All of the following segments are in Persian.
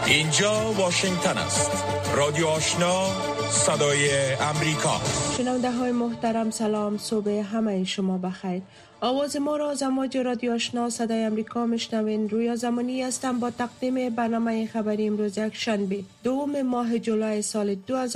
اینجا واشنگتن است. رادیو آشنا، صدای امریکا. شنونده های محترم سلام، صبح همه شما بخیر. آواز ما را از امواج رادیو آشنا صدای امریکا میشنوین. رویا زمانی هستم با تقدیم برنامه خبری امروز یک شنبه دوم ماه جولای سال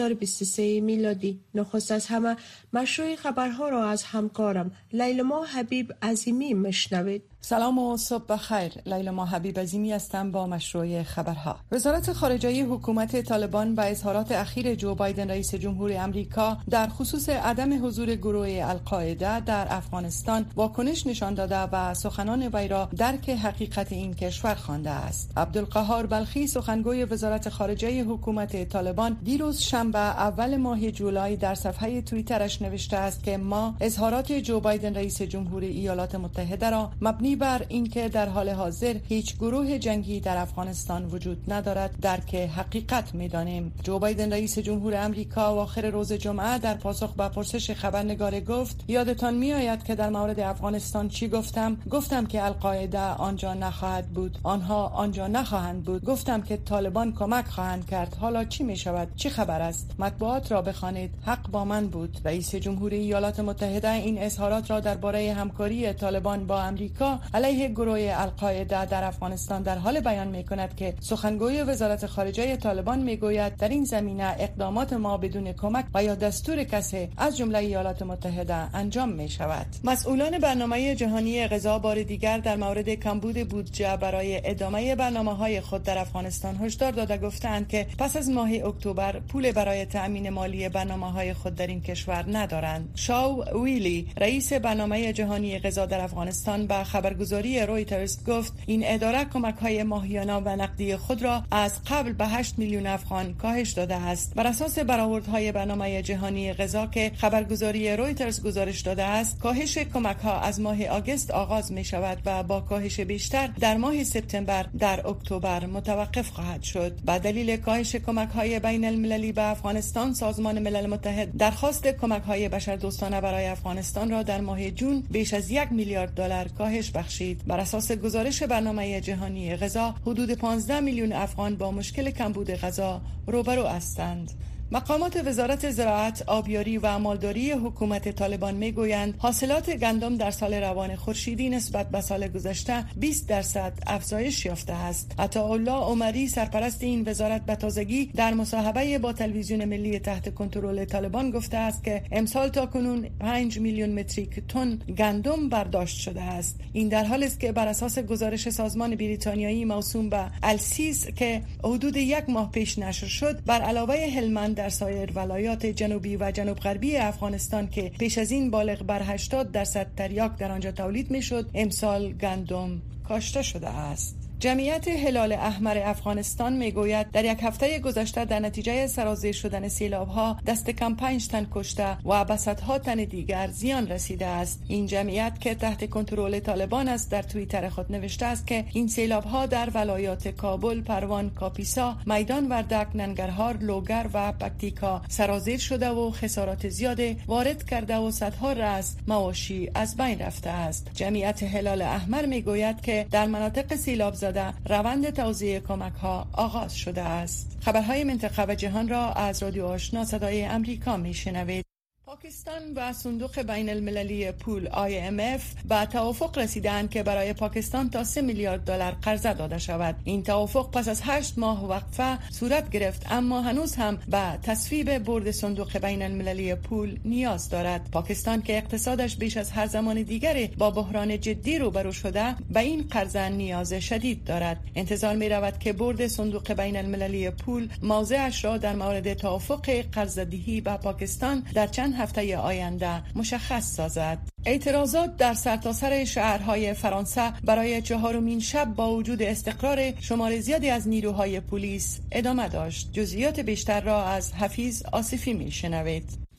2023 میلادی. نخست از همه مشروع خبرها را از همکارم لیلا حبیب عظیمی میشنوید. سلام و صبح بخیر. لیلا حبیب عظیمی هستم با مشروع خبرها. وزارت خارجه حکومت طالبان به اظهارات اخیر جو بایدن رئیس جمهور امریکا در خصوص عدم حضور گروه القاعده در افغانستان واکنش نشان داده و سخنان وی را درک حقیقت این کشور خوانده است. عبدالقهار بلخی سخنگوی وزارت خارجه حکومت طالبان دیروز شنبه اول ماه جولای در صفحه توییترش نوشته است که ما اظهارات جو بایدن رئیس جمهور ایالات متحده را مبنی بر اینکه در حال حاضر هیچ گروه جنگی در افغانستان وجود ندارد درک حقیقت می‌دانیم. جو بایدن رئیس جمهور امریکا آخر روز جمعه در پاسخ به پرسش خبرنگار گفت یادتان می‌آید که در مورد افغانستان چی گفتم که القاعده آنجا نخواهد بود، آنها آنجا نخواهند بود. گفتم که طالبان کمک خواهند کرد. حالا چی می‌شود؟ چه خبر است؟ مطبوعات را بخوانید. حق با من بود. رئیس جمهور ایالات متحده این اظهارات را درباره همکاری طالبان با امریکا علیه گروه القاعده در افغانستان در حال بیان می‌کند که سخنگوی وزارت خارجه طالبان می‌گوید در این زمینه اقدامات ما بدون کمک و یا دستور کسی از جمله ایالات متحده انجام می‌شود. مسئولان برنامه جهانی غذا بار دیگر در مورد کمبود بودجه برای ادامه برنامه‌های خود در افغانستان هشدار داده گفتند که پس از ماه اکتبر پول برای تأمین مالی برنامه‌های خود در این کشور ندارند. شاو ویلی رئیس برنامه جهانی غذا در افغانستان به خبرگزاری رویترز گفت این اداره کمک‌های ماهیانه و نقدی خود را از قبل به 8 میلیون افغان کاهش داده است. بر اساس برآوردهای برنامه جهانی غذا که خبرگزاری رویترز گزارش داده است، کاهش کمک‌ها از ماه آگوست آغاز می شود و با کاهش بیشتر در ماه سپتامبر در اکتبر متوقف خواهد شد. به دلیل کاهش کمک‌های بین المللی به افغانستان، سازمان ملل متحد درخواست کمک‌های بشردوستانه برای افغانستان را در ماه جون بیش از 1 میلیارد دلار کاهش بخشید. بر اساس گزارش برنامه جهانی غذا، حدود 15 میلیون افغان با مشکل کمبود غذا روبرو هستند. مقامات وزارت زراعت، آبیاری و مالداری حکومت طالبان میگویند حاصلات گندم در سال روان خورشیدی نسبت به سال گذشته 20% افزایش یافته است. عطاالله عمری سرپرست این وزارت به تازگی در مصاحبه با تلویزیون ملی تحت کنترل طالبان گفته است که امسال تاکنون 5 میلیون متریک تن گندم برداشت شده است. این در حالی است که بر اساس گزارش سازمان بریتانیایی موسوم به السیس که حدود 1 ماه پیش نشر شد، بر علاوه هلمند در سایر ولایات جنوبی و جنوب غربی افغانستان که پیش از این بالغ بر 80% تریاک در آنجا تولید میشد، امسال گندم کاشته شده است. جمعیت هلال احمر افغانستان میگوید در یک هفته گذشته در نتیجه سرازیر شدن سیلاب‌ها دست کم 5 تن کشته و به صدها تن دیگر زیان رسیده است. این جمعیت که تحت کنترل طالبان است در توییتر خود نوشته است که این سیلاب‌ها در ولایات کابل، پروان، کاپیسا، میدان وردک، ننگرهار، لوگر و پکتیکا سرازیر شده و خسارات زیاد وارد کرده و صدها رأس مواشی از بین رفته است. جمعیت هلال احمر میگوید که در مناطق سیلاب زده روند توزیع کمک‌ها آغاز شده است. خبرهای منطقه و جهان را از رادیو آشنا صدای امریکا میشنوید. پاکستان و صندوق بین المللی پول IMF به توافق رسیدند که برای پاکستان تا 3 میلیارد دلار قرضه داده شود. این توافق پس از 8 ماه وقفه صورت گرفت، اما هنوز هم به تصویب بورد صندوق بین المللی پول نیاز دارد. پاکستان که اقتصادش بیش از هر زمان دیگری با بحران جدی روبرو شده، به این قرضه نیاز شدید دارد. انتظار می رود که بورد صندوق بین المللی پول موضعش را در مورد توافق قرضه‌دهی به پاکستان در چند هفته آینده مشخص سازد. اعتراضات در سرتاسر شهرهای فرانسه برای 4مین شب با وجود استقرار شمار زیادی از نیروهای پلیس ادامه داشت. جزئیات بیشتر را از حفیظ آصفی میشنوید.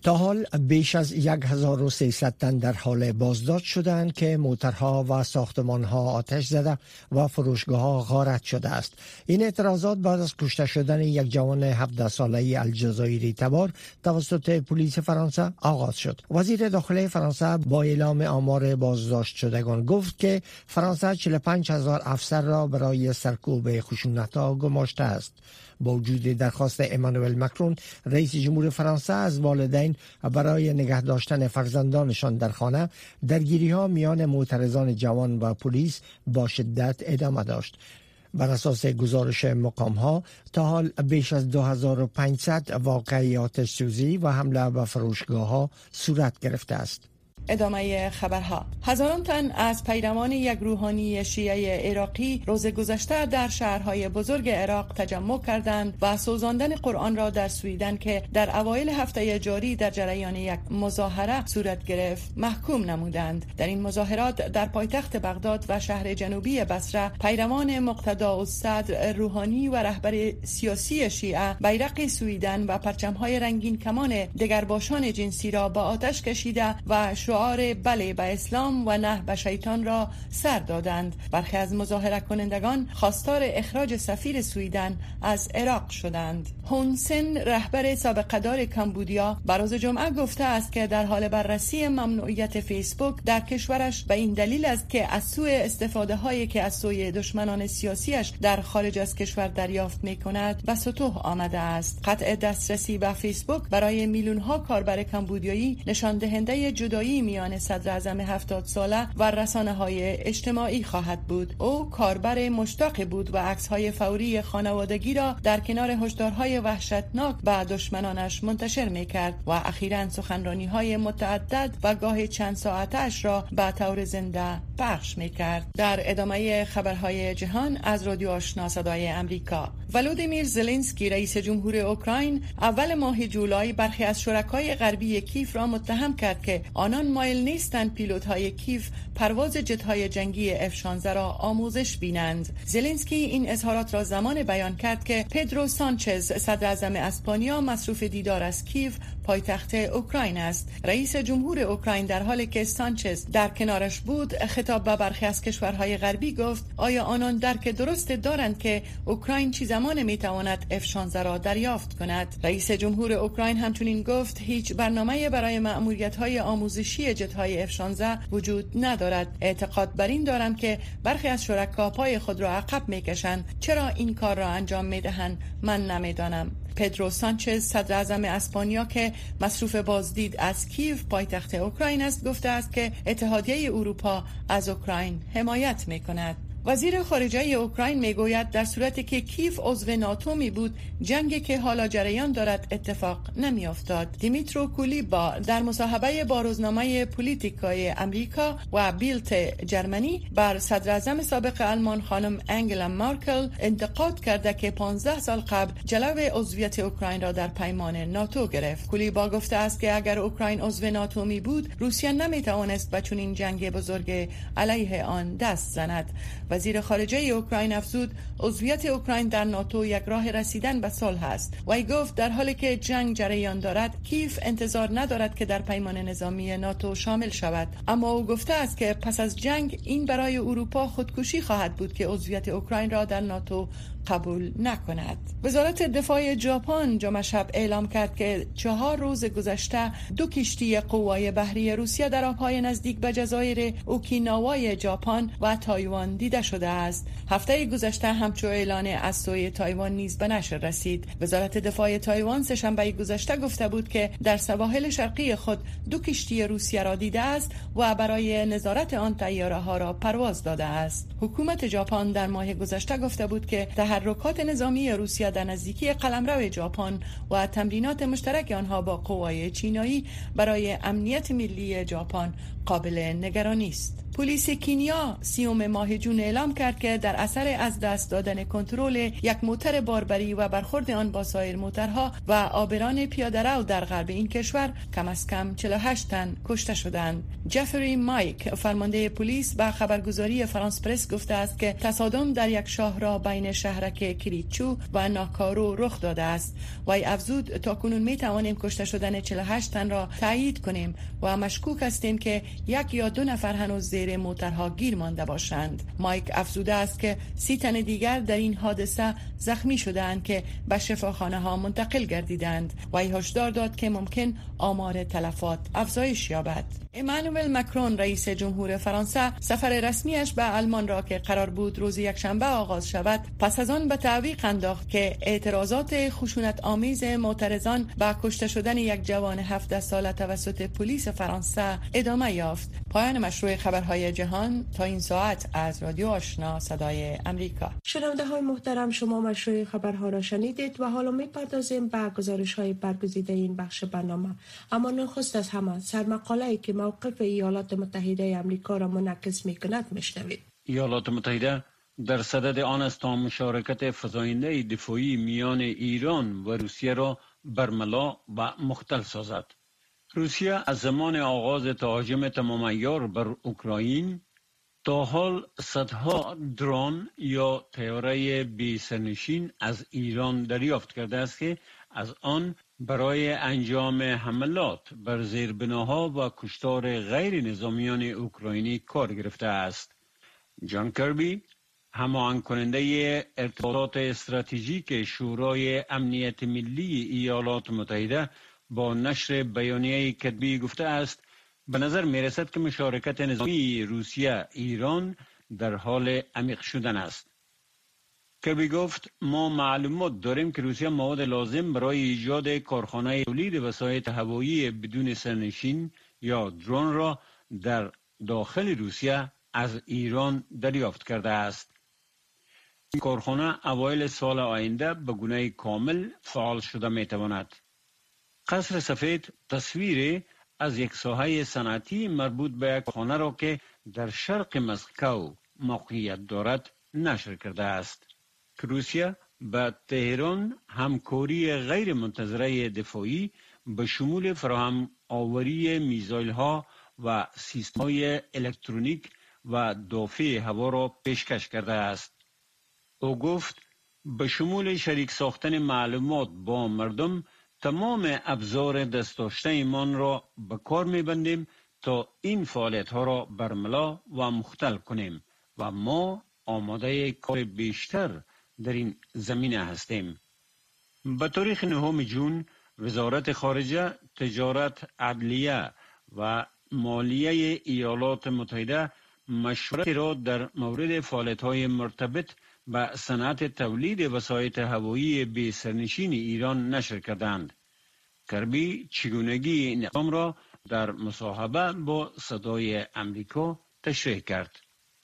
تا حال بیش از 1300 تن در حال بازداشت شدند که موترها و ساختمانها آتش زده و فروشگاه‌ها غارت شده است. این اعتراضات بعد از کشته شدن یک جوان 17 ساله الجزایری تبار توسط پلیس فرانسه آغاز شد. وزیر داخلی فرانسه با اعلام آمار بازداشت شدگان گفت که فرانسه 45,000 افسر را برای سرکوب خشونت‌ها گماشته است. با وجود درخواست امانوئل مکرون رئیس جمهور فرانسه از والدین برای نگه داشتن فرزندانشان در خانه، درگیری‌ها میان معترضان جوان و پلیس با شدت ادامه داشت. بر اساس گزارش مقام‌ها تا حال بیش از 2500 واقعه آتش سوزی و حمله به فروشگاه‌ها صورت گرفته است. ادامه خبرها. هزاران تن از پیروان یک روحانی شیعه عراقی روز گذشته در شهرهای بزرگ عراق تجمع کردند و سوزاندن قرآن را در سویدن که در اوایل هفته جاری در جریان یک مظاهره صورت گرفت محکوم نمودند. در این مظاهرات در پایتخت بغداد و شهر جنوبی بصره پیروان مقتدا الصدر روحانی و رهبر سیاسی شیعه بیرق سویدن و پرچم‌های رنگین کمان دگرباشان جنسی را با آتش کشیده و شعار بله به اسلام و نه به شیطان را سر دادند. برخی از مظاهره کنندگان خواستار اخراج سفیر سویدن از عراق شدند. هون سن رهبر سابقه‌دار کمبودیا روز جمعه گفته است که در حال بررسی ممنوعیت فیسبوک در کشورش به این دلیل است که از سوء استفاده هایی که از سوی دشمنان سیاسیش در خارج از کشور دریافت می کند به سطوح آمده است. قطع دسترسی به فیسبوک برای میلیون ها کاربر کمبودیایی نشان دهنده جدایی میان صدر اعظم 70 ساله و رسانه‌های اجتماعی خواهد بود. او کاربر مشتاق بود و عکس‌های فوری خانوادگی را در کنار هشدارهای وحشتناک به دشمنانش منتشر می‌کرد و اخیراً سخنرانی‌های متعدد و گاهی چند ساعتش را به طور زنده پخش می‌کرد. در ادامه خبرهای جهان از رادیو آشنا صدای امریکا. ولودیمیر زلنسکی رئیس جمهور اوکراین اول ماه جولای برخی از شرکای غربی کیف را متهم کرد که آنان مایل نیستند پیلوت‌های کیف پرواز جت‌های جنگی F-16 را آموزش بینند. زلنسکی این اظهارات را زمان بیان کرد که پدرو سانچز صدر اعظم اسپانیا مصروف دیدار از کیف پایتخت اوکراین است. رئیس جمهور اوکراین در حالی که سانچز در کنارش بود خطاب به برخی از کشورهای غربی گفت آیا آنان درک درست دارند که اوکراین چه زمان میتواند F-16 را دریافت کند؟ رئیس جمهور اوکراین همچنین گفت هیچ برنامه‌ای برای مأموریت‌های آموزشی جت‌های F-16 وجود ندارد. اعتقاد بر این دارم که برخی از شرکا پای خود را عقب میکشند. چرا این کار را انجام میدهند من نمیدانم. پدرو سانچز صدر اعظم اسپانیا که مصروف بازدید از کیف پایتخت اوکراین است گفته است که اتحادیه اروپا از اوکراین حمایت میکند. وزیر خارجه اوکراین میگوید در صورتی که کیف عضو ناتو می بود جنگی که حالا جریان دارد اتفاق نمی افتاد. دیمیترو کولیبا در مصاحبه با روزنامه پولیتیکای امریکا و بیلت جرمنی بر صدر اعظم سابق آلمان خانم انگلا مارکل انتقاد کرده که 15 سال قبل جلو عضویت اوکراین را در پیمان ناتو گرفت. کولیبا گفته است که اگر اوکراین عضو ناتو می بود روسیه نمی توانست به چنین جنگ بزرگ علیه آن دست زند. وزیر خارجه اوکراین افزود عضویت اوکراین در ناتو یک راه رسیدن به صلح است. وی گفت در حالی که جنگ جریان دارد کیف انتظار ندارد که در پیمان نظامی ناتو شامل شود، اما او گفته است که پس از جنگ این برای اروپا خودکشی خواهد بود که عضویت اوکراین را در ناتو قبول نکند. وزارت دفاع ژاپن جمعه شب اعلام کرد که 4 روز گذشته 2 کشتی قوای بحری روسیه در آبهای نزدیک به جزایر اوکیناوای ژاپن و تایوان دیده شده است. هفته گذشته همچون اعلان از سوی تایوان نیز به نشر رسید. وزارت دفاع تایوان سه‌شنبه گذشته گفته بود که در سواحل شرقی خود 2 کشتی روسیه را دیده است و برای نظارت آن طیاره‌ها را پرواز داده است. حکومت ژاپن در ماه گذشته گفته بود که تحرکات نظامی روسیه در نزدیکی قلمرو ژاپن و تمرینات مشترک آنها با قوای چینایی برای امنیت ملی ژاپن قابل نگرانی است. پلیس کینیا 30 ماه جون اعلام کرد که در اثر از دست دادن کنترل یک موتر باربری و برخورد آن با سایر موترها و عابران پیاده‌رو در غرب این کشور کم از کم 48 تن کشته شدند. جفری مایک فرمانده پلیس به خبرگزاری فرانس پرس گفته است که تصادم در یک شاهراه بین شهرک کریچو و ناکارو رخ داده است. وی افزود تاکنون می توانیم کشته شدن 48 تن را تایید کنیم و مشکوک هستیم که 1 یا 2 نفر هنوز زیر موترها گیر مانده باشند. مایک افزوده است که 30 تن دیگر در این حادثه زخمی شدند که به شفاخانه ها منتقل گردیدند. وی هشدار داد که ممکن آمار تلفات افزایش یابد. امانوئل مکرون رئیس جمهور فرانسه سفر رسمیش به آلمان را که قرار بود روز یکشنبه آغاز شود پس از آن به تعویق انداخت که اعتراضات خشونت آمیز معترضان به کشته شدن یک جوان 17 ساله توسط پلیس فرانسه ادامه یافت. پایان مشروع خبرهای جهان تا این ساعت از رادیو آشنا صدای امریکا. شنونده های محترم، شما مشروع خبرها را شنیدید و حالا می‌پردازیم به گزارش های برگزیده این بخش برنامه. اما نخست از همه سرمقاله‌ای که موقف ایالات متحده آمریکا را منعکس می‌کند میشنوید. ایالات متحده در صدد آن است تا مشارکت فزاینده دفاعی میان ایران و روسیه را برملا و مختل سازد. روسیه از زمان آغاز تهاجم تمام عیار بر اوکراین تا حال صدها درون یا طیاره بی سرنشین از ایران دریافت کرده است که از آن برای انجام حملات بر زیربناها و کشتار غیر نظامیان اوکراینی کار گرفته است. جان کربی، هماهنگ کننده ارتباطات استراتژیک شورای امنیت ملی ایالات متحده، با نشر بیانیه کتبی گفته است به نظر می رسد که مشارکت نظامی روسیه ایران در حال عمیق شدن است. کربی گفت ما معلومات داریم که روسیه مواد لازم برای ایجاد کارخانه تولید وسایط هوایی بدون سرنشین یا درون را در داخل روسیه از ایران دریافت کرده است. این کارخانه اوایل سال آینده به گونه کامل فعال شده می تواند. قصر سفید تصویر از یک ساحه صنعتی مربوط به یک کارخانه را که در شرق مسکو موقعیت دارد نشر کرده است. روسیه با تهران همکاری غیر منتظره دفاعی به شمول فراهم آوری میزایل ها و سیستم های الکترونیک و دافع هوا را پیشکش کرده است. او گفت به شمول شریک ساختن معلومات با مردم تمام ابزار دست داشته ایمان را به کار می‌بندیم تا این فعالیت ها را برملا و مختل کنیم و ما آماده کار بیشتر در این زمینه هستیم. به تاریخ 9 جون وزارت خارجه، تجارت، عدلیه و مالیه ایالات متحده مشورت را در مورد فعالیت‌های مرتبط به صنعت تولید وسایط هوایی بی سرنشین ایران نشر کردند. کربی چگونگی این اقدام را در مصاحبه با صدای امریکا تشریح کرد.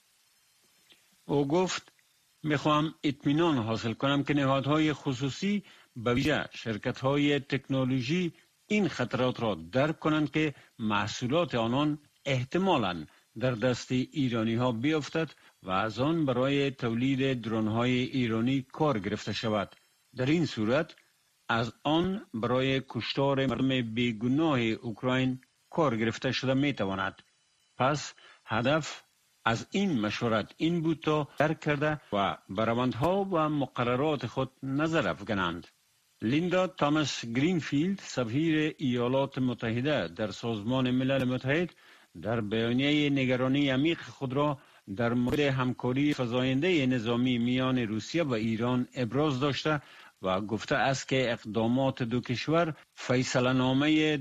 او گفت میخوام اطمینان حاصل کنم که نهادهای خصوصی به ویژه شرکت‌های تکنولوژی این خطرات را درک کنند که محصولات آنان احتمالاً در دست ایرانی ها بیفتد و از آن برای تولید درون‌های ایرانی کار گرفته شود. در این صورت از آن برای کشتار مردم بیگناه اوکراین کار گرفته شده می تواند. پس هدف از این مشورت این بود تا درک کرده و به روندها و مقررات خود نظر افکنند. لیندا تامس گرینفیلد، سفیر ایالات متحده در سازمان ملل متحد، در بیانیه نگرانی عمیق خود را در مورد همکاری فزاینده نظامی میان روسیه و ایران ابراز داشته و گفته است که اقدامات دو کشور فیصله نامه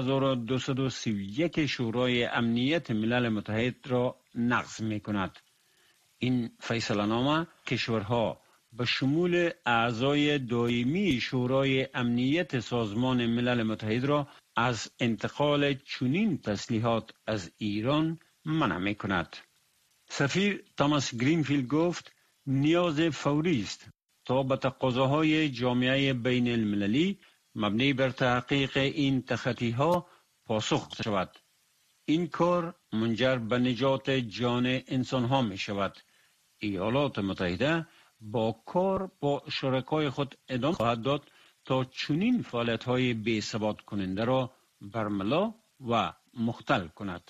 2231 شورای امنیت ملل متحد را نقض می کند. این فیصله نامه کشورها به شمول اعضای دائمی شورای امنیت سازمان ملل متحد را از انتقال چنین تسلیحات از ایران منع می کند. سفیر تاماس گرینفیلد گفت نیاز فوری است تا به تقاضاهای جامعه بین المللی مبنی بر تحقیق این تخطی‌ها پاسخ شود. این کار منجر به نجات جان انسان ها می شود. ایالات متحده با کار با شرکای خود ادامه خواهد داد تا چنین فعالیت های بی ثبات کننده را برملا و مختل کند.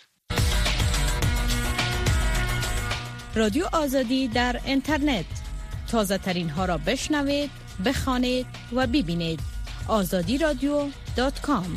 رادیو آزادی در اینترنت، تازه ترین ها را بشنوید، بخوانید و ببینید. azadiradio.com.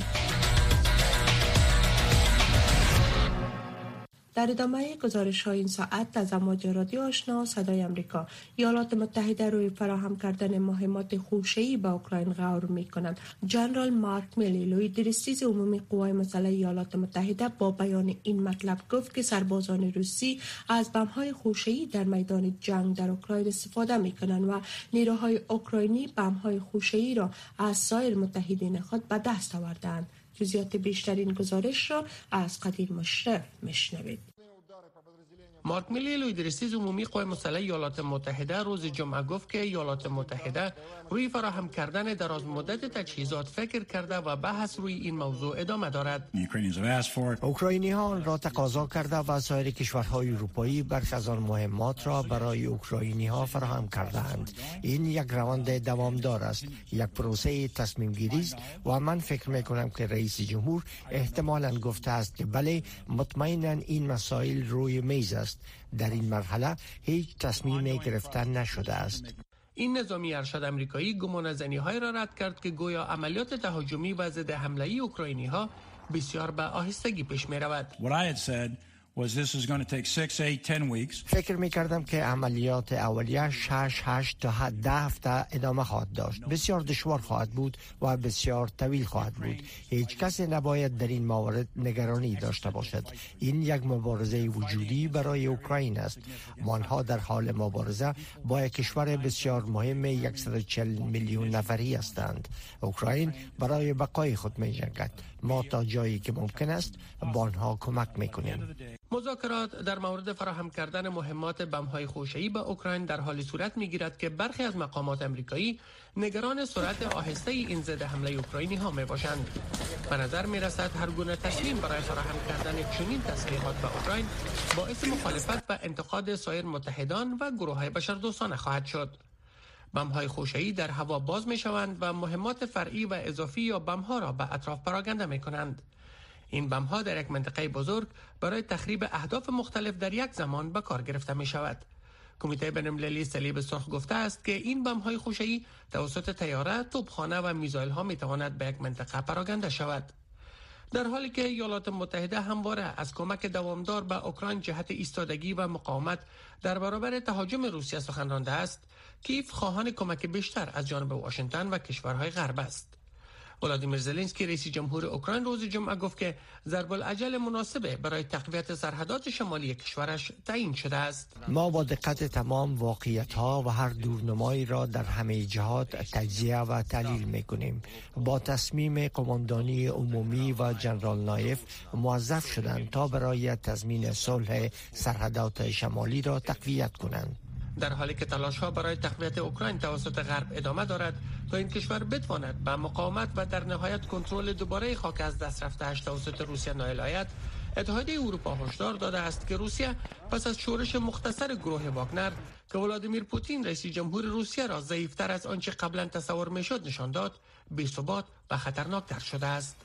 در ادامه گزارش های این ساعت از امواج رادیو آشنا صدای امریکا، ایالات متحده روی فراهم کردن مهمات خوشه‌ای به اوکراین غور می‌کنند. جنرال مارک میلی، لوی رئیس عمومی قوای مسلح ایالات متحده، با بیان این مطلب گفت که سربازان روسی از بمب‌های خوشه‌ای در میدان جنگ در اوکراین استفاده می‌کنند و نیروهای اوکراینی بمب‌های خوشه‌ای را از سایر متحدین خود به دست آوردند. جزئیات بیشترین گزارش را از قدیر مشرف میشنوید. مارک میلی، رئیس عمومی قوای مسلح ایالات متحده، روز جمعه گفت که ایالات متحده روی فراهم کردن دراز مدت تجهیزات فکر کرده و بحث روی این موضوع ادامه دارد. اوکراینی ها آن را تقاضا کرده و سایر کشورهای اروپایی برخی از آن مهمات را برای اوکراینی ها فراهم کردند. این یک روند دوامدار است، یک پروسه تصمیم گیری است و من فکر می کنم که رئیس جمهور احتمالاً گفته است که بله، مطمئناً این مسائل روی میز است. در این مرحله هیچ تصمیم گرفتن نشده است. این نظامی ارشد امریکایی گمانه‌زنی‌های را رد کرد که گویا عملیات تهاجمی و ضد حمله‌ای اوکراینی‌ها بسیار به آهستگی پیش می‌رود. فکر می کردم که عملیات اولیه 6 تا 10 هفته ادامه خواهد داشت. بسیار دشوار خواهد بود و بسیار طویل خواهد بود. هیچ کس نباید در این موارد نگرانی داشته باشد. این یک مبارزه وجودی برای اوکراین است. آنها در حال مبارزه با یک کشور بسیار مهم 140 میلیون نفری هستند. اوکراین برای بقای خود می جنگد. ما تا جایی که ممکن است با آنها کمک می کنیم. مذاکرات در مورد فراهم کردن مهمات بمب‌های خوشه‌ای به اوکراین در حالی صورت می‌گیرد که برخی از مقامات امریکایی نگران سرعت آهسته این ضد حمله اوکراینی‌ها می‌باشند. به نظر می‌رسد هر گونه تصمیم برای فراهم کردن چنین تسلیحات به اوکراین باعث مخالفت و انتقاد سایر متحدان و گروه‌های بشردوستانه خواهد شد. بمب‌های خوشه‌ای در هوا باز می‌شوند و مهمات فرعی و اضافی یا بمب‌ها را به اطراف پراکنده می‌کنند. این بمب‌ها در یک منطقه بزرگ برای تخریب اهداف مختلف در یک زمان به کار گرفته می شود. کمیته بین‌المللی صلیب سرخ گفته است که این بمب‌های خوشه‌ای توسط طیاره، توپخانه و میزایل‌ها می تواند به یک منطقه پراکنده شود. در حالی که ایالات متحده همواره از کمک دوامدار به اوکراین جهت ایستادگی و مقاومت در برابر تهاجم روسیه سخن رانده است، کیف خواهان کمک بیشتر از جانب واشنگتن و کشورهای غرب است. ولادیمیر زلنسکی، رئیس جمهور اوکراین، روز جمعه گفت که ضرب العجل مناسبه برای تقویت سرحدات شمالی کشورش تعیین شده است. ما با دقت تمام واقعیت‌ها و هر دورنمایی را در همه جهات تجزیه و تحلیل می‌کنیم. با تصمیم قماندانی عمومی و جنرال نایف موظف شدند تا برای تضمین صلح سرحدات شمالی را تقویت کنند. در حالی که تلاش‌ها برای تقویت اوکراین توسط غرب ادامه دارد تا این کشور بتواند به مقاومت و در نهایت کنترل دوباره خاک از دست رفته‌اش توسط روسیه نائل آید، اتحادیه اروپا هشدار داده است که روسیه پس از شورش مختصر گروه واگنر که ولادیمیر پوتین رئیس جمهور روسیه را ضعیف‌تر از آنچه قبلا تصور می‌شد نشان داد، بی‌ثبات و خطرناک‌تر شده است.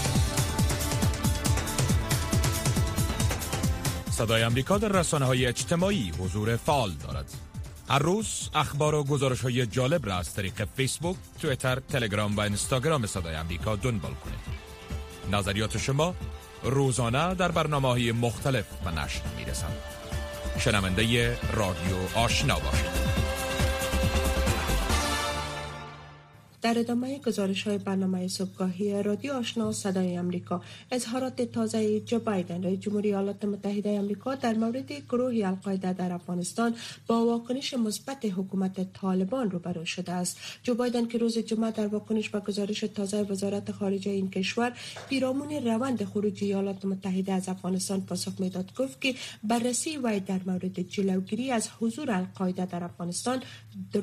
صدای امریکا در رسانه‌های اجتماعی حضور فعال دارد. هر روز اخبار و گزارش‌های جالب را از طریق فیسبوک، توییتر، تلگرام و اینستاگرام صدای امریکا دنبال کنید. نظریات شما روزانه در برنامه‌های مختلف به نشر می‌رسند. شنونده رادیو آشنا باشید. در ادامه گزارش‌های برنامه صبحگاهی رادیو آشنا صدای امریکا، اظهارات تازه جو بایدن رئیس جمهوری ایالات متحده آمریکا در مورد گروه القاعده در افغانستان با واکنش مثبت حکومت طالبان روبرو شده است. جو بایدن که روز جمعه در واکنش به گزارش تازه وزارت خارجه این کشور پیرامون روند خروج ایالات متحده از افغانستان پاسخ میداد، گفت که بررسی وی در مورد جلوگیری از حضور القاعده در افغانستان درست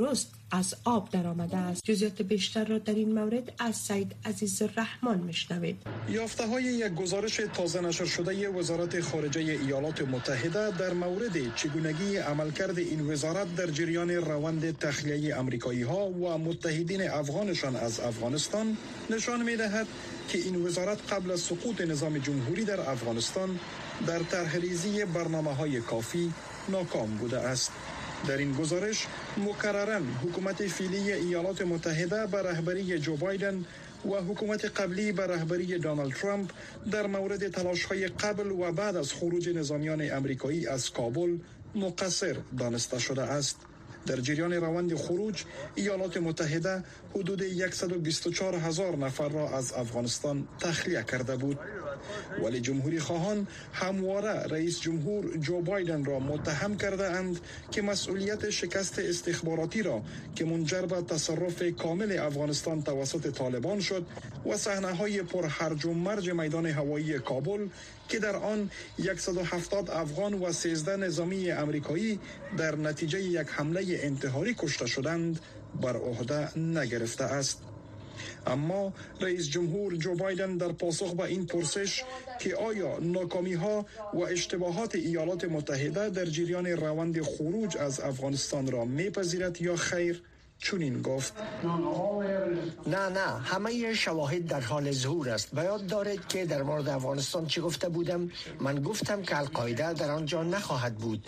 از آب درآمده است. جزئیات بیشتر را در این مورد از سید عزیز الرحمن میشنوید. یافته‌های یک گزارش تازه نشر شده وزارت خارجه ایالات متحده در مورد چگونگی عملکرد این وزارت در جریان روند تخلیه آمریکایی‌ها و متحدین افغانشان از افغانستان نشان می‌دهد که این وزارت قبل از سقوط نظام جمهوری در افغانستان در طرح‌ریزی برنامه‌های کافی ناکام بوده است. در این گزارش مکرراً حکومت فعلی ایالات متحده به رهبری جو بایدن و حکومت قبلی به رهبری دونالد ترامپ در مورد تلاش‌های قبل و بعد از خروج نظامیان آمریکایی از کابل مقصر دانسته شده است. در جریان روند خروج ایالات متحده حدود 124,000 نفر را از افغانستان تخلیه کرده بود، ولی جمهوری خواهان همواره رئیس جمهور جو بایدن را متهم کرده اند که مسئولیت شکست استخباراتی را که منجر به تصرف کامل افغانستان توسط طالبان شد و صحنه‌های پر هرج و مرج میدان هوایی کابل که در آن 170 افغان و 13 نظامی آمریکایی در نتیجه یک حمله انتحاری کشته شدند بر عهده نگرفته است. اما رئیس جمهور جو بایدن در پاسخ به این پرسش که آیا ناکامی‌ها و اشتباهات ایالات متحده در جریان روند خروج از افغانستان را میپذیرد یا خیر، چنین گفت: نه همه شواهد در حال ظهور است. به یاد دارید که در مورد افغانستان چی گفته بودم؟ من گفتم که القاعده در آنجا نخواهد بود.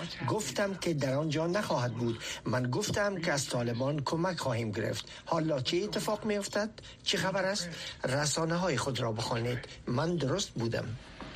من گفتم که از طالبان کمک خواهیم گرفت. حالا چه اتفاق می افتد؟ چه خبر است؟ رسانه های خود را بخوانید. من درست بودم.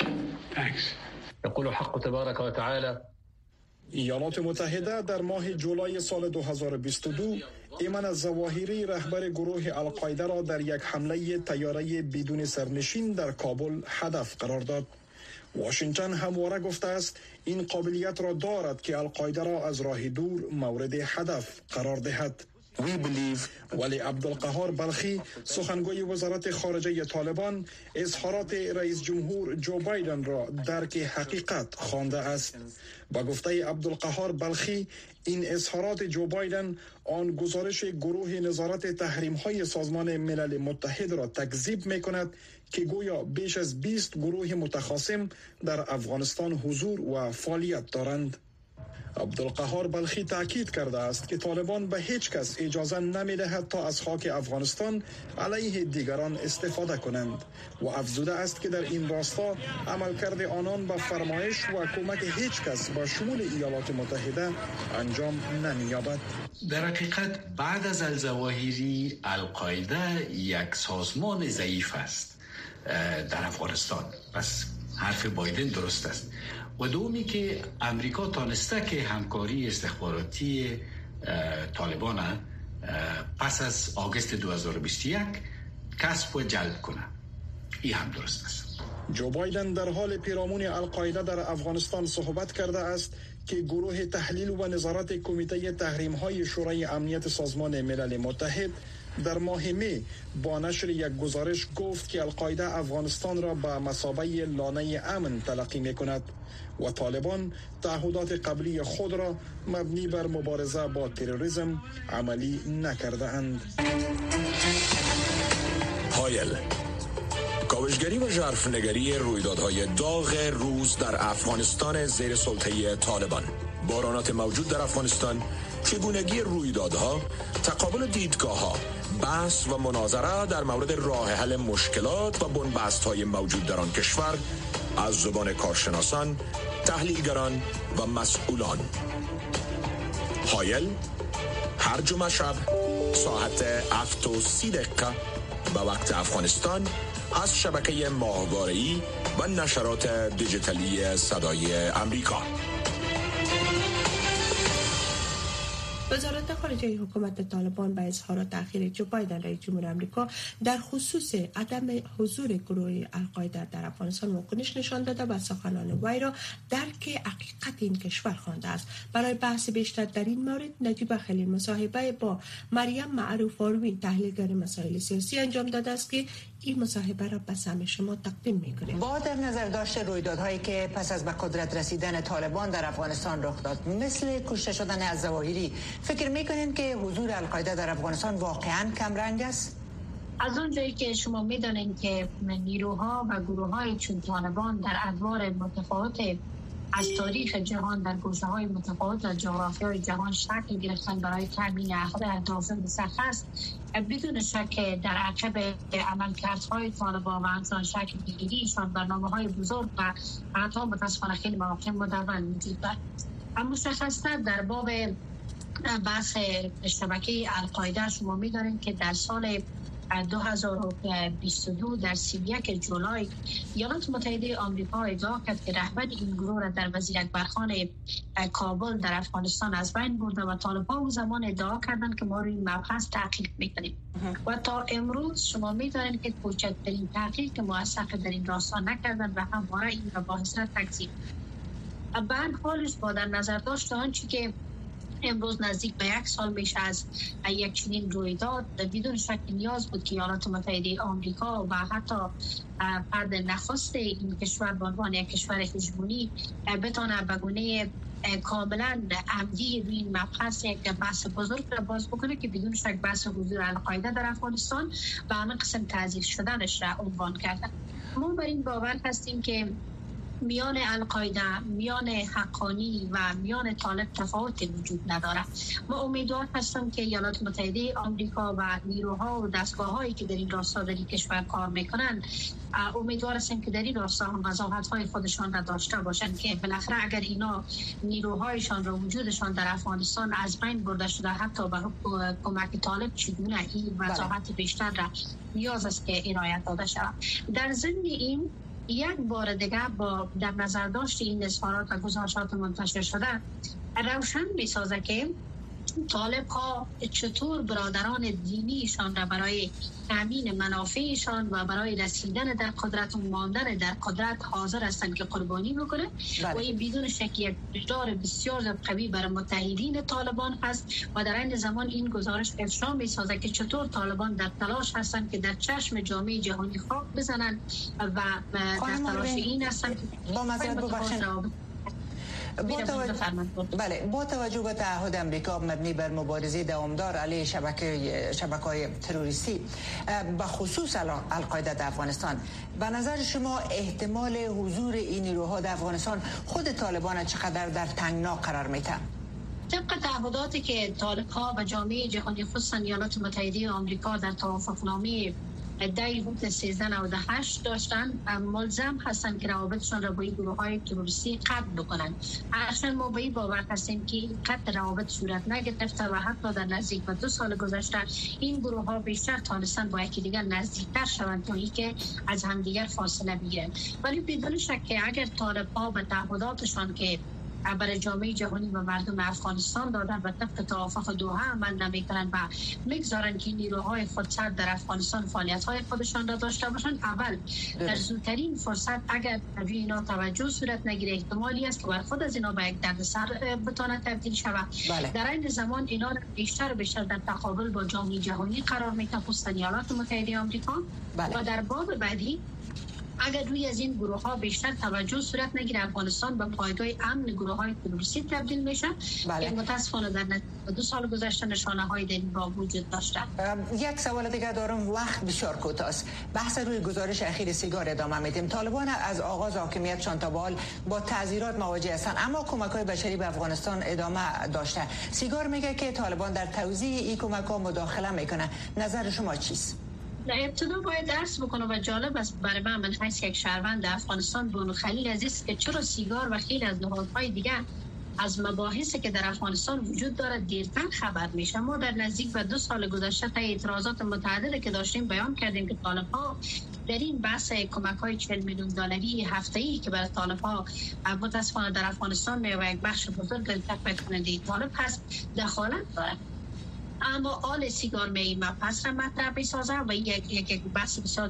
يقول حق تبارک و تعالی. ایالات متحده در ماه جولای سال 2022 ایمن الظواهری رهبر گروه القاعده را در یک حمله طیاره بدون سرنشین در کابل هدف قرار داد. واشنگتن همواره گفته است این قابلیت را دارد که القاعده را از راه دور مورد هدف قرار دهد. ولی عبدالقهار بلخی سخنگوی وزارت خارجه طالبان اظهارات رئیس جمهور جو بایدن را درک حقیقت خوانده است. با گفته عبدالقهار بلخی این اظهارات جو بایدن آن گزارش گروه نظارت تحریم‌های سازمان ملل متحد را تکذیب می‌کند که گویا بیش از 20 گروه متخاصم در افغانستان حضور و فعالیت دارند. عبدالقهار بلخی تاکید کرده است که طالبان به هیچ کس اجازه نمی‌دهد تا از خاک افغانستان علیه دیگران استفاده کنند و افزوده است که در این راستا عملکرد آنان به فرمایش و کمک هیچ کس با شمول ایالات متحده انجام نمی‌یابد. در حقیقت بعد از الظواهری القاعده یک سازمان ضعیف است در افغانستان. پس حرف بایدن درست است. و دومی که امریکا تانسته که همکاری استخباراتی طالبان پس از آگوست 2021 کسب و جلب کنه. این هم درست است. جو بایدن در حال پیرامون القاعده در افغانستان صحبت کرده است که گروه تحلیل و نظارت کمیته تحریم‌های شورای امنیت سازمان ملل متحد در ماه می با نشر یک گزارش گفت که القاعده افغانستان را به مثابه لانه امن تلقی می‌کند و طالبان تعهدات قبلی خود را مبنی بر مبارزه با تروریسم عملی نکرده اند. هایل، کاوشگری و ژرفنگری رویدادهای داغ روز در افغانستان زیر سلطه طالبان، بحرانات موجود در افغانستان، چگونگی رویدادها، تقابل دیدگاه‌ها، بحث و مناظره در مورد راه حل مشکلات و بنبست‌های موجود در آن کشور از زبان کارشناسان، تحلیلگران و مسئولان. هایل هر جمعه شب ساعت 7:30 به وقت افغانستان از شبکه ماهواره‌ای و نشرات دیجیتالی صدای آمریکا. وزارت خارجه حکومت طالبان به اظهارات اخیر جو بایدن رئیس جمهور آمریکا در خصوص عدم حضور گروه القاعده در افغانستان واکنش نشان داده و سخنان وی را درک حقیقت این کشور خوانده است. برای بحث بیشتر در این مورد نجیب خلیل مصاحبه با مریم معروف آروی تحلیلگر مسائل سیاسی انجام داده است که این مصاحبه را به سمع شما تقدیم می‌کنیم. با در نظر داشته رویدادهایی که پس از به قدرت رسیدن طالبان در افغانستان رخ داد، مثل کشته شدن الظواهری، فکر میکنین که حضور القاعده در افغانستان واقعا کم رنگ است؟ از اونجایی که شما میدانین که نیروها و گروه‌های چون طالبان در ادوار متفاوت از تاریخ جهان در گوشه‌های متفاوت از جغرافیای جهان شکل گرفتن برای تامین اهداف مشخص، بدون شک در عقب عملکردهای طالبان و همچنان شکل گیریشان برنامه‌های بزرگ و حتی متاسفانه خیلی مواقع مدون وجود دارد. اما مشخصاً در باب بحث شبکه القاعده شما می‌دانید که در سال 2022 در 31 جولای ایالات متحده آمریکا ادعا کرد که رهبر این گروه را در وزیر اکبرخان کابل در افغانستان از بین برده و طالبان اون زمان ادعا کردند که ما روی این مبحث تحقیق میکنیم و تا امروز شما میدانید که کوچکترین تحقیق موثق در این راستا نکردند و همواره این مباحث را تکذیب. به هر حال با در نظر داشت آنچه که امروز نزدیک به 1 سال میشه از یک چنین رویداد، بدون شک نیاز بود که ایالات متحده آمریکا و حتی فرد نخست این کشور به عنوان یک کشور هژمونی بتونه به گونه کاملا عمدی روی این مبحث یک بحث بزرگ را باز بکنه که بدون شک بحث حضور القاعده در افغانستان و همه قسم تعزیر شدنش را عنوان کردن. ما بر این باور هستیم که میان القاعده، میان حقانی و میان طالب تفاوت وجود ندارد. ما امیدوار هستم که ایالات متحده آمریکا و نیروها و دستگاه‌هایی که در این راستا در این کشور کار میکنند، امیدوار هستم که در این راستا هم وضاحت‌های خودشان را داشته باشند که بالاخره اگر اینا نیروهایشان را وجودشان در افغانستان از بین برده شده، حتی به کمک طالب چگونه این وضاحت بیشتر را نیاز است که عنایت داده شود. در ضمن این یک بار دیگر با در نظر داشت این اظهارات و گزارشات منتشر شده روشن می‌سازد که طالب ها چطور برادران دینیشان را برای تامین منافعشان و برای رسیدن در قدرت و ماندن در قدرت حاضر هستند که قربانی بکنه و این بدون شک یک رفتار بسیار قوی برای متحدین طالبان هست و در این زمان این گزارش افشا می‌سازد که چطور طالبان در تلاش هستند که در چشم جامعه جهانی خاک بزنند و در تلاش این هستند که با با توجه به تعهد امریکا مبنی بر مبارزه دوامدار علیه شبکه‌های تروریستی به خصوص القاعده در افغانستان، به نظر شما احتمال حضور این نیروها در افغانستان خود طالبان چقدر در تنگنا قرار میده؟ طبق تعهداتی که طالب‌ها و جامعه جهانی خصوصا ایالات متحده آمریکا در توافقنامه 1398 داشتن، ملزم هستند که روابطشان را با این گروه‌های تروریستی قطع بکنند. اصلا ما به این باور هستیم که این قطع روابط صورت نگرفته و حتی در نزدیک به 2 سال گذشته این گروه‌ها بیشتر تانستن با یکدیگر نزدیکتر شوند تا اینکه از همدیگر فاصله بگیرند. ولی بدون شک که اگر طالب‌ها به تعهداتشان که برای جامعه جهانی و مردم افغانستان دادن و طبق توافق دوحه عمل نمی‌کنند و می‌گذارند که نیروهای خودسر در افغانستان فعالیت‌های خودشان را داشته باشند، اول در زودترین فرصت اگر روی اینا توجه صورت نگیره احتمالی است که بر خود از اینا به یک دردسر بتونه تبدیل شود. در این زمان اینا بیشتر در تقابل با جامعه جهانی قرار می‌گیرند، خصوصا ایالات متحده آمریکا و در باب بعدی اگر روی از این گروه ها بیشتر توجه صورت نگیره افغانستان به پایگاه امن گروه های تروریستی تبدیل میشه که متاسفانه در 2 سال گذشته نشانه های در این باب وجود داشته. یک سوال دیگه دارم، وقت بسیار کوتاه است. بحث روی گزارش اخیر سیگار ادامه میدیم. طالبان از آغاز حاکمیتشان تا به حال با تعذیرات مواجه هستند، اما کمک‌های بشری به افغانستان ادامه داشته. سیگار میگه که طالبان در توزیع این کمک‌ها مداخله میکنه. نظر شما چیست؟ در ابتدا باید درس بکنم و جالب است برای من حیث یک شهروند افغانستان بونو خلیل عزیز که چرا سیگار و خیلی از نهادهای دیگه از مباحثی که در افغانستان وجود داره دیرتر خبر میشه. ما در نزدیک به 2 سال گذشته تا اعتراضات متعددی که داشتیم بیان کردیم که طالب‌ها در این بحث کمک‌های 40 میلیون دلاری هفته‌ای که برای طالب‌ها متاسفانه در افغانستان و یک بخش بزرگ تقویت کننده طالب هست دخالت داره. اما آل سیگار می مبحث را مطرح بسازه و یک بحث بسیار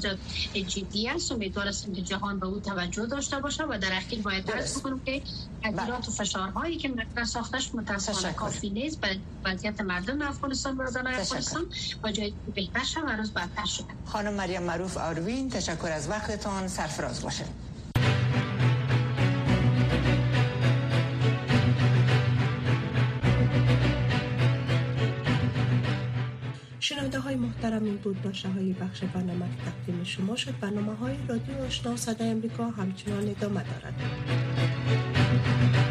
جدی است. امیدوار هستیم که جهان به او توجه داشته باشه و در اخیر باید درس بکنم که تغییرات و فشارهایی که مطرح ساختش متاسفانه کافی نیست برای وضعیت مردم افغانستان و زنان افغانستان و جای بهتر شد و روز بدتر شده. خانم مریم معروف آروین، تشکر از وقتتان، سرفراز باشه. های محترم، این بود داشته های بخش برنامه که تقدیم شما شد. برنامه های رادیو آشنا صدای امریکا همچنان ادامه دارد.